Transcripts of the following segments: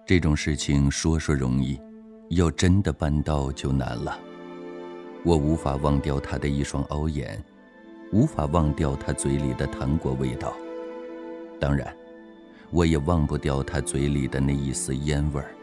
这种事情说说容易，要真的办到就难了。我无法忘掉他的一双凹眼，无法忘掉他嘴里的糖果味道，当然我也忘不掉他嘴里的那一丝烟味儿。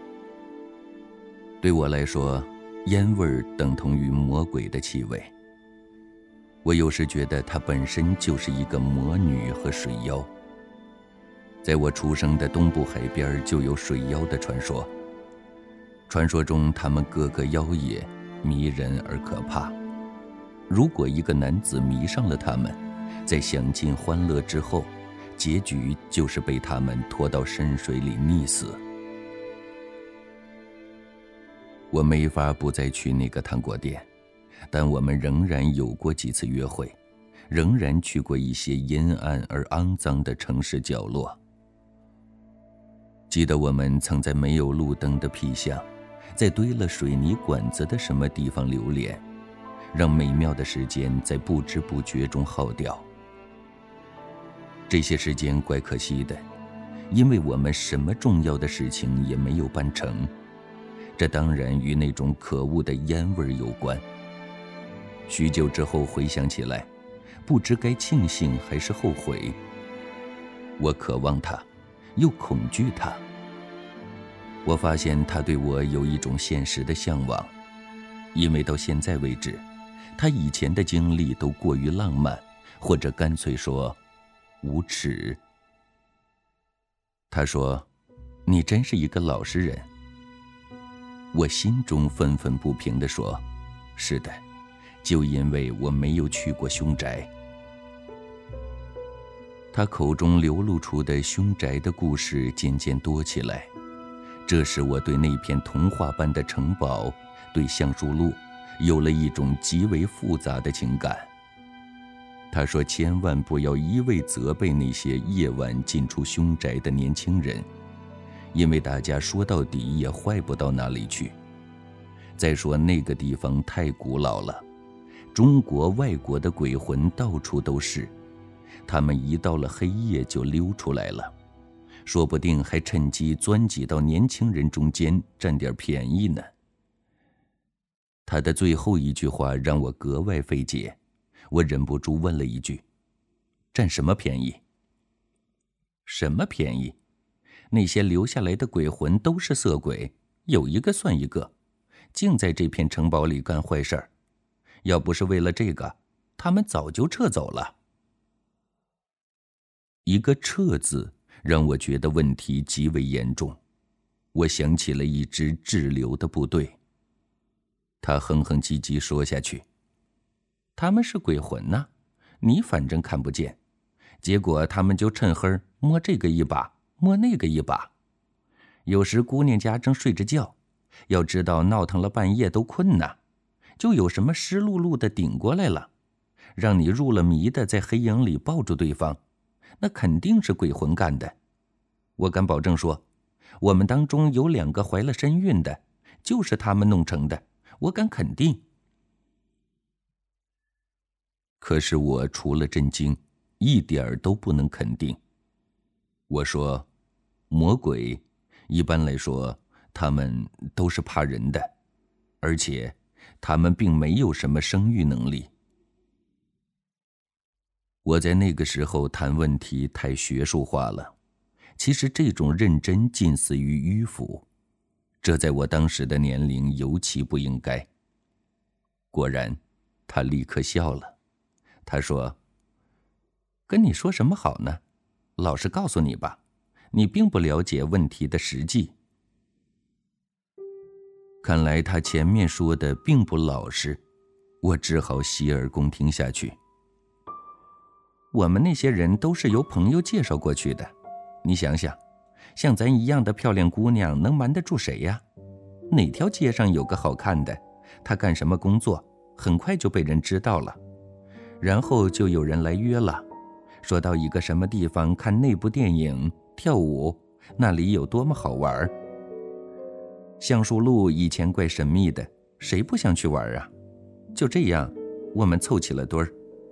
对我来说，烟味儿等同于魔鬼的气味。我有时觉得她本身就是一个魔女和水妖。在我出生的东部海边就有水妖的传说，传说中他们个个妖冶，迷人而可怕。如果一个男子迷上了他们，在享尽欢乐之后，结局就是被他们拖到深水里溺死。我没法不再去那个糖果店，但我们仍然有过几次约会，仍然去过一些阴暗而肮脏的城市角落。记得我们曾在没有路灯的僻巷，在堆了水泥管子的什么地方流连，让美妙的时间在不知不觉中耗掉。这些时间怪可惜的，因为我们什么重要的事情也没有办成。这当然与那种可恶的烟味有关。许久之后回想起来，不知该庆幸还是后悔。我渴望他，又恐惧他。我发现他对我有一种现实的向往，因为到现在为止，他以前的经历都过于浪漫，或者干脆说无耻。他说：“你真是一个老实人。”我心中愤愤不平地说：“是的，就因为我没有去过凶宅。”他口中流露出的凶宅的故事渐渐多起来，这使我对那片童话般的城堡，对橡树路，有了一种极为复杂的情感。他说千万不要一味责备那些夜晚进出凶宅的年轻人，因为大家说到底也坏不到哪里去。再说那个地方太古老了，中国外国的鬼魂到处都是，他们一到了黑夜就溜出来了，说不定还趁机钻挤到年轻人中间占点便宜呢。他的最后一句话让我格外费解，我忍不住问了一句：“占什么便宜？”“什么便宜？那些留下来的鬼魂都是色鬼，有一个算一个，净在这片城堡里干坏事儿。要不是为了这个，他们早就撤走了。”一个撤字让我觉得问题极为严重。我想起了一支滞留的部队。他哼哼唧唧说下去：“他们是鬼魂呐，你反正看不见，结果他们就趁黑摸这个一把，摸那个一把。有时姑娘家正睡着觉，要知道闹腾了半夜都困呐，就有什么湿漉漉的顶过来了，让你入了迷的在黑影里抱住对方，那肯定是鬼魂干的。我敢保证说，我们当中有2个怀了身孕的，就是他们弄成的，我敢肯定。”可是我除了震惊，一点儿都不能肯定。我说：“魔鬼，一般来说，他们都是怕人的，而且他们并没有什么生育能力。”我在那个时候谈问题太学术化了，其实这种认真近似于迂腐，这在我当时的年龄尤其不应该。果然，他立刻笑了。他说：“跟你说什么好呢？老实告诉你吧，你并不了解问题的实际。”看来他前面说的并不老实，我只好洗耳恭听下去。我们那些人都是由朋友介绍过去的，你想想，像咱一样的漂亮姑娘能瞒得住谁呀？哪条街上有个好看的，她干什么工作，很快就被人知道了，然后就有人来约了，说到一个什么地方看那部电影、跳舞，那里有多么好玩。橡树路以前怪神秘的，谁不想去玩啊？就这样，我们凑起了堆儿。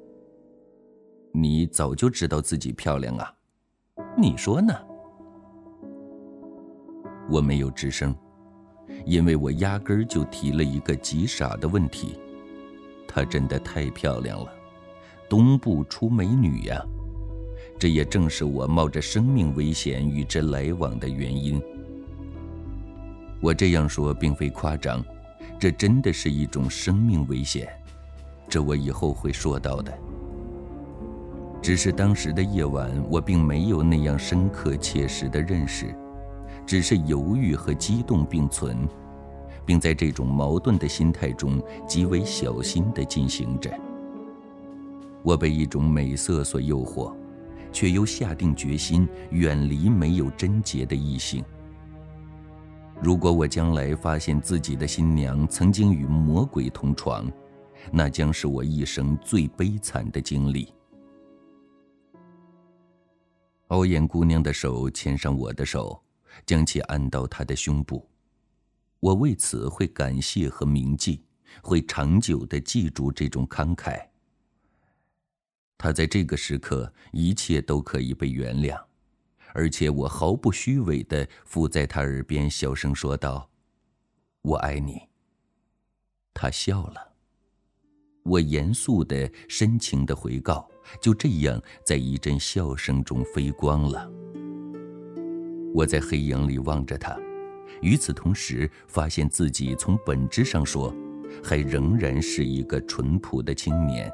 你早就知道自己漂亮啊？你说呢？ 我没有吱声，因为我压根儿就提了一个极傻的问题。她真的太漂亮了，东部出美女呀！这也正是我冒着生命危险与之来往的原因。我这样说并非夸张，这真的是一种生命危险，这我以后会说到的。只是当时的夜晚，我并没有那样深刻切实的认识，只是犹豫和激动并存，并在这种矛盾的心态中极为小心地进行着。我被一种美色所诱惑，却又下定决心远离没有贞洁的异性。如果我将来发现自己的新娘曾经与魔鬼同床，那将是我一生最悲惨的经历。凹眼姑娘的手牵上我的手，将其按到她的胸部。我为此会感谢和铭记，会长久地记住这种慷慨。她在这个时刻，一切都可以被原谅，而且我毫不虚伪地附在她耳边小声说道：“我爱你。”她笑了。我严肃的、深情的回告，就这样在一阵笑声中飞光了。我在黑影里望着她，与此同时发现自己从本质上说，还仍然是一个淳朴的青年。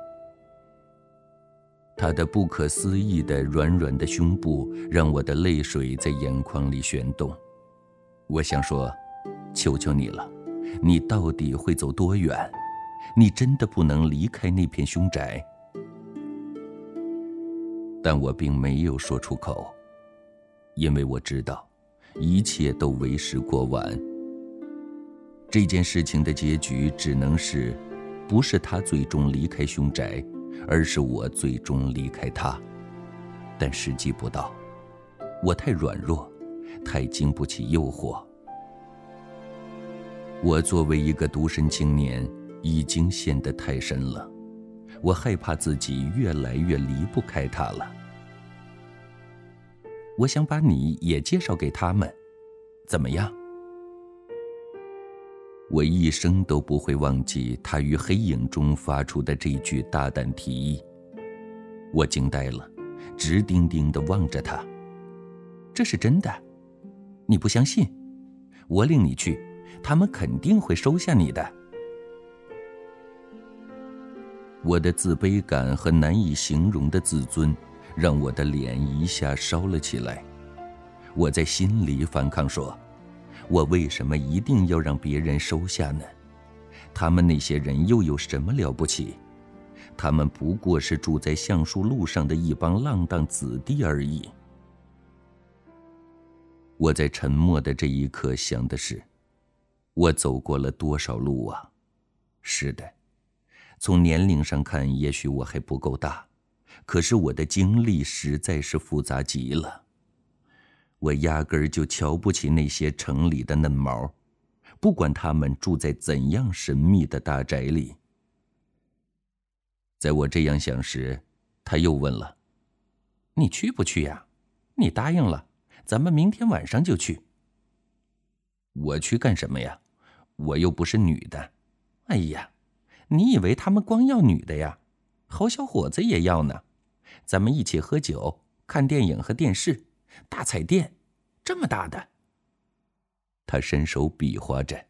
她的不可思议的软软的胸部让我的泪水在眼眶里旋动。我想说，求求你了，你到底会走多远？你真的不能离开那片凶宅。但我并没有说出口，因为我知道一切都为时过晚。这件事情的结局只能是，不是他最终离开凶宅，而是我最终离开他。但时机不到，我太软弱，太经不起诱惑。我作为一个独身青年，已经陷得太深了，我害怕自己越来越离不开他了。我想把你也介绍给他们，怎么样？我一生都不会忘记他于黑影中发出的这句大胆提议。我惊呆了，直盯盯地望着他。这是真的？你不相信？我领你去，他们肯定会收下你的。我的自卑感和难以形容的自尊让我的脸一下烧了起来。我在心里反抗说，我为什么一定要让别人收下呢？他们那些人又有什么了不起？他们不过是住在橡树路上的一帮浪荡子弟而已。我在沉默的这一刻想的是，我走过了多少路啊？是的，从年龄上看，也许我还不够大，可是我的经历实在是复杂极了。我压根儿就瞧不起那些城里的嫩毛，不管他们住在怎样神秘的大宅里。在我这样想时，他又问了：“你去不去呀？你答应了，咱们明天晚上就去。”我去干什么呀？我又不是女的。哎呀，你以为他们光要女的呀？好小伙子也要呢。咱们一起喝酒、看电影和电视，大彩电，这么大的。他伸手比划着。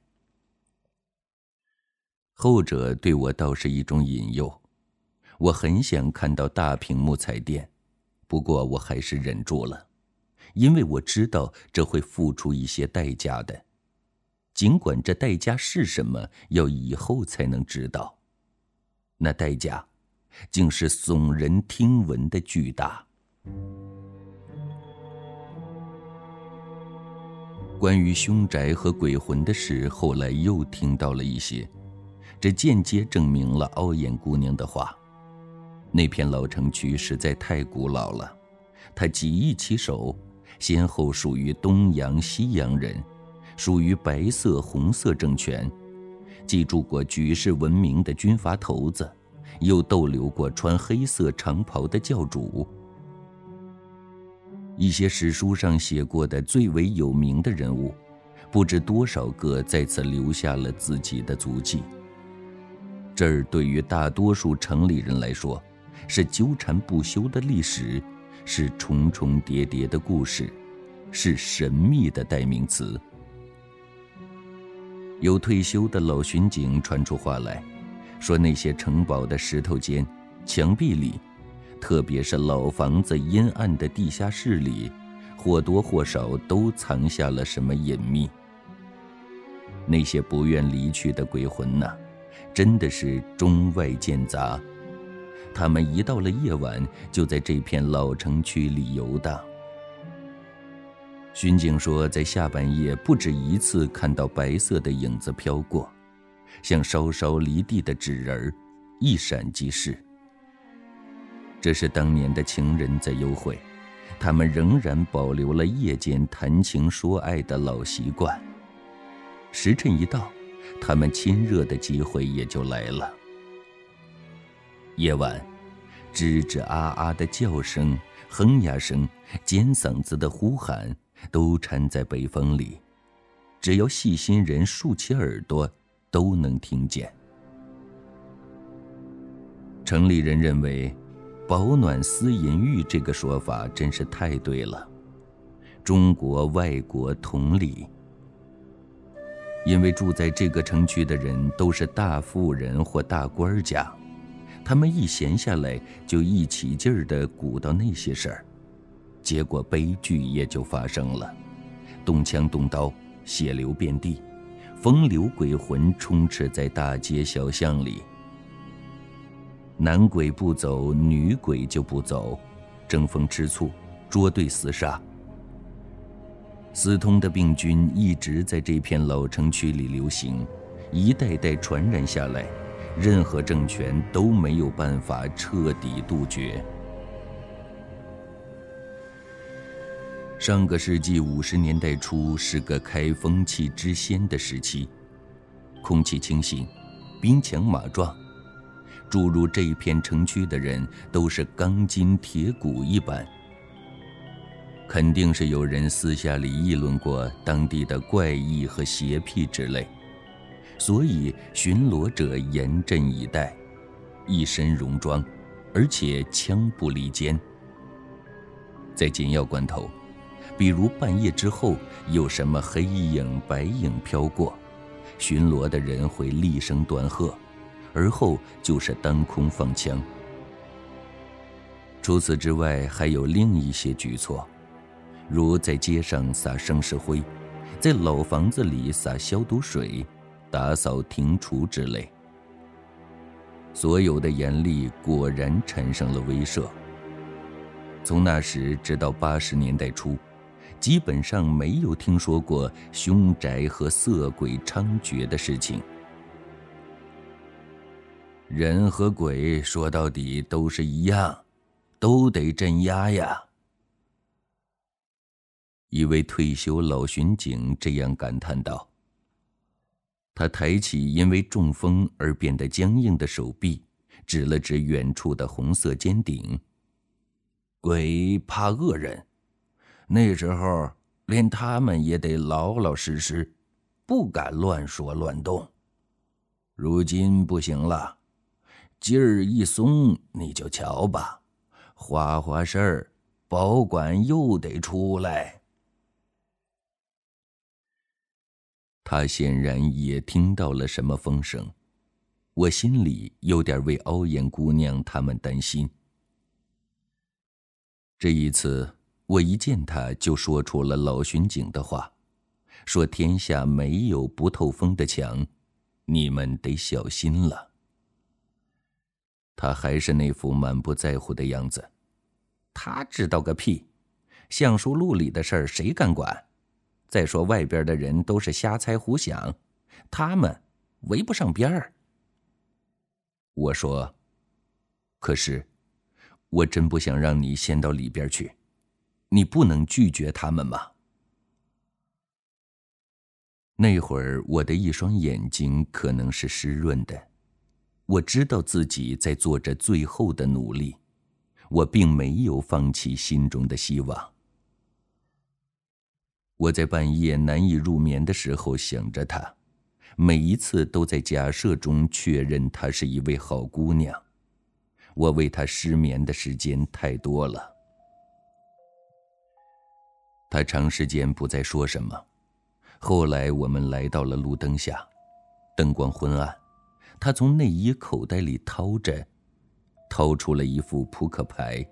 后者对我倒是一种引诱，我很想看到大屏幕彩电，不过我还是忍住了，因为我知道这会付出一些代价的，尽管这代价是什么，要以后才能知道。那代价竟是耸人听闻的巨大。关于凶宅和鬼魂的事，后来又听到了一些，这间接证明了凹眼姑娘的话。那片老城区实在太古老了，它几易其手，先后属于东洋、西洋人，属于白色、红色政权，记住过举世闻名的军阀头子，又逗留过穿黑色长袍的教主。一些史书上写过的最为有名的人物， 不知多少个在此留下了自己的足迹。这儿对于大多数城里人来说，是纠缠不休的历史，是重重叠叠的故事，是神秘的代名词。有退休的老巡警传出话来，说那些城堡的石头间、墙壁里，特别是老房子阴暗的地下室里，或多或少都藏下了什么隐秘。那些不愿离去的鬼魂呐，真的是中外兼杂。他们一到了夜晚，就在这片老城区里游荡。巡警说，在下半夜不止一次看到白色的影子飘过，像稍稍离地的纸人，一闪即逝。这是当年的情人在幽会，他们仍然保留了夜间谈情说爱的老习惯。时辰一到，他们亲热的机会也就来了。夜晚，吱吱啊啊的叫声、哼哑声、尖嗓子的呼喊，都掺在北风里，只要细心人竖起耳朵，都能听见。城里人认为，保暖思淫欲这个说法真是太对了，中国外国同理。因为住在这个城区的人都是大富人或大官家，他们一闲下来就一起劲儿地鼓捣那些事儿，结果悲剧也就发生了，动枪动刀，血流遍地，风流鬼魂充斥在大街小巷里。男鬼不走，女鬼就不走，争风吃醋，捉对厮杀。私通的病菌一直在这片老城区里流行，一代代传染下来，任何政权都没有办法彻底杜绝。上个世纪50年代初是个开风气之先的时期，空气清新，兵强马壮，注入这一片城区的人都是钢筋铁骨一般。肯定是有人私下里议论过当地的怪异和邪僻之类，所以巡逻者严阵以待，一身戎装，而且枪不离肩。在紧要关头，比如半夜之后有什么黑影白影飘过，巡逻的人会厉声断喝，而后就是当空放枪。除此之外，还有另一些举措，如在街上撒生石灰，在老房子里撒消毒水，打扫庭除之类。所有的严厉果然产生了威慑。从那时直到80年代初，基本上没有听说过凶宅和色鬼猖獗的事情。人和鬼说到底都是一样，都得镇压呀。一位退休老巡警这样感叹道。他抬起因为中风而变得僵硬的手臂，指了指远处的红色尖顶。鬼怕恶人，那时候连他们也得老老实实，不敢乱说乱动。如今不行了，劲儿一松，你就瞧吧，花花事儿，保管又得出来。他显然也听到了什么风声，我心里有点为凹眼姑娘他们担心。这一次，我一见他就说出了老巡警的话，说天下没有不透风的墙，你们得小心了。他还是那副满不在乎的样子。他知道个屁，橡树路里的事儿谁敢管？再说外边的人都是瞎猜胡想，他们围不上边儿。我说，可是我真不想让你陷到里边去，你不能拒绝他们吗？那会儿我的一双眼睛可能是湿润的，我知道自己在做着最后的努力，我并没有放弃心中的希望。 我在半夜难以入眠的时候想着她，每一次都在假设中确认她是一位好姑娘。我为她失眠的时间太多了。她长时间不再说什么。后来我们来到了路灯下，灯光昏暗，她从内衣口袋里掏出了一副扑克牌。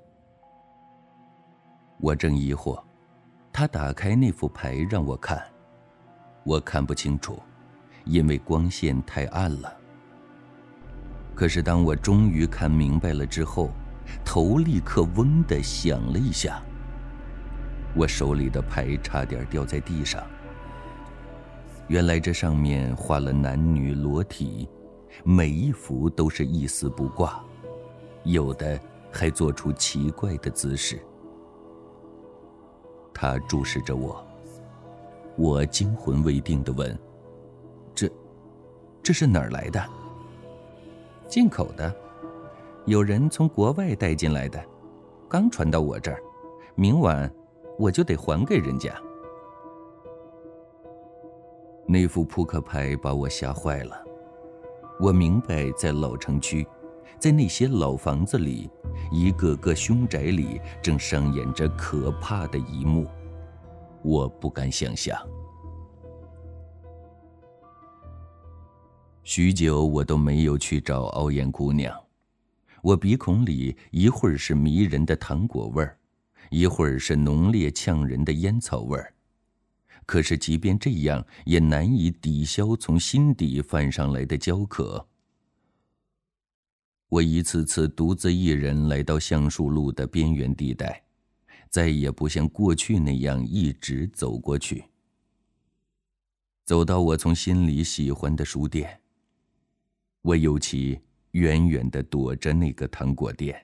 我正疑惑，她打开那副牌让我看，我看不清楚，因为光线太暗了。可是当我终于看明白了之后，头立刻嗡地响了一下，我手里的牌差点掉在地上。原来这上面画了男女裸体，每一幅都是一丝不挂，有的还做出奇怪的姿势。他注视着我，我惊魂未定地问：这是哪儿来的？进口的，有人从国外带进来的，刚传到我这儿，明晚我就得还给人家。那副扑克牌把我吓坏了。我明白，在老城区，在那些老房子里，一个个凶宅里正上演着可怕的一幕，我不敢想象。许久我都没有去找凹眼姑娘，我鼻孔里一会儿是迷人的糖果味儿，一会儿是浓烈呛人的烟草味儿。可是即便这样，也难以抵消从心底泛上来的焦渴。我一次次独自一人来到橡树路的边缘地带，再也不像过去那样一直走过去。走到我从心里喜欢的书店，我尤其远远地躲着那个糖果店。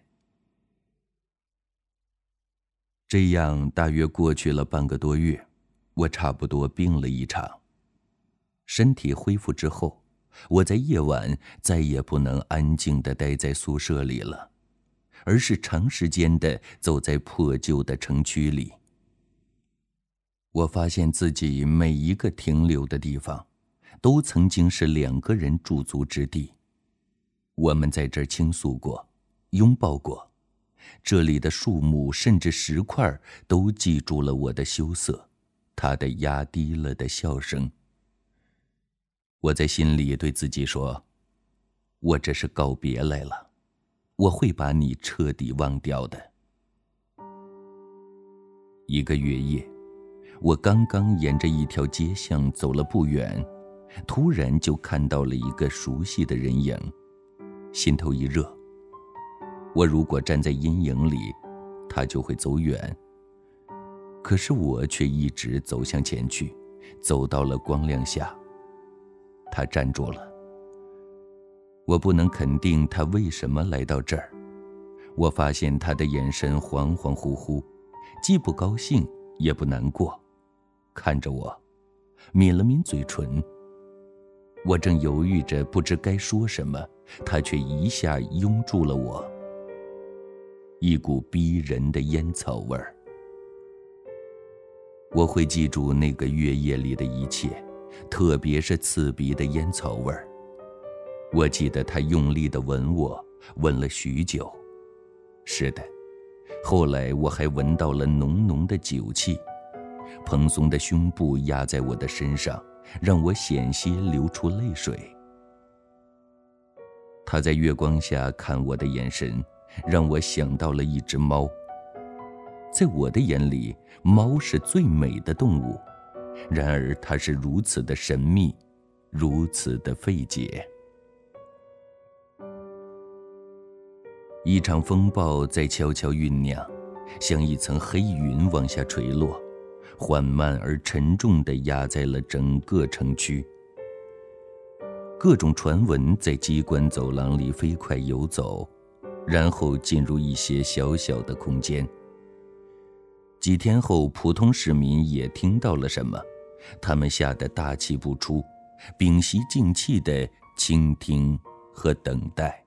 这样大约过去了半个多月，我差不多病了一场。身体恢复之后，我在夜晚再也不能安静地待在宿舍里了，而是长时间地走在破旧的城区里。我发现自己每一个停留的地方，都曾经是2个人驻足之地。我们在这儿倾诉过，拥抱过，这里的树木甚至石块都记住了我的羞涩，他的压低了的笑声。我在心里对自己说，我这是告别来了，我会把你彻底忘掉的。1个月夜，我刚刚沿着一条街巷走了不远，突然就看到了一个熟悉的人影，心头一热。我如果站在阴影里，他就会走远。可是我却一直走向前去，走到了光亮下。他站住了。我不能肯定他为什么来到这儿。我发现他的眼神恍恍惚惚，既不高兴也不难过，看着我，抿了抿嘴唇。我正犹豫着不知该说什么，他却一下拥住了我，一股逼人的烟草味儿。我会记住那个月夜里的一切，特别是刺鼻的烟草味儿。我记得他用力地吻我，吻了许久。是的，后来我还闻到了浓浓的酒气，蓬松的胸部压在我的身上，让我险些流出泪水。他在月光下看我的眼神，让我想到了一只猫。在我的眼里，猫是最美的动物，然而它是如此的神秘，如此的费解。一场风暴在悄悄酝酿，像一层黑云往下垂落，缓慢而沉重地压在了整个城区。各种传闻在机关走廊里飞快游走，然后进入一些小小的空间。几天后，普通市民也听到了什么，他们吓得大气不出，屏息静气地倾听和等待。